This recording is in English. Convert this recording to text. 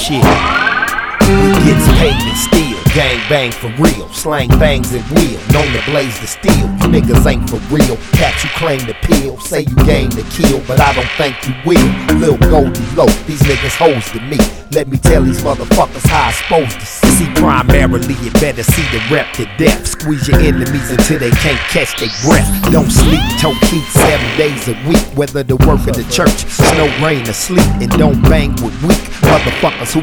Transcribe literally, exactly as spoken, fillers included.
shit. We gets paid and steal, gang bang for real, slang bangs and wheel, known to blaze the steel. You niggas ain't for real, cats you claim to peel, say you game to kill, but I don't think you will. Lil Goldie Low, these niggas hoes to me. Let me tell these motherfuckers how I'm supposed to see. See, primarily you better see the rep to death. Squeeze your enemies until they can't catch their breath. Don't sleep, toe heat seven days a week, whether the work of the church, snow, rain, or sleet. And don't bang with weak motherfuckers who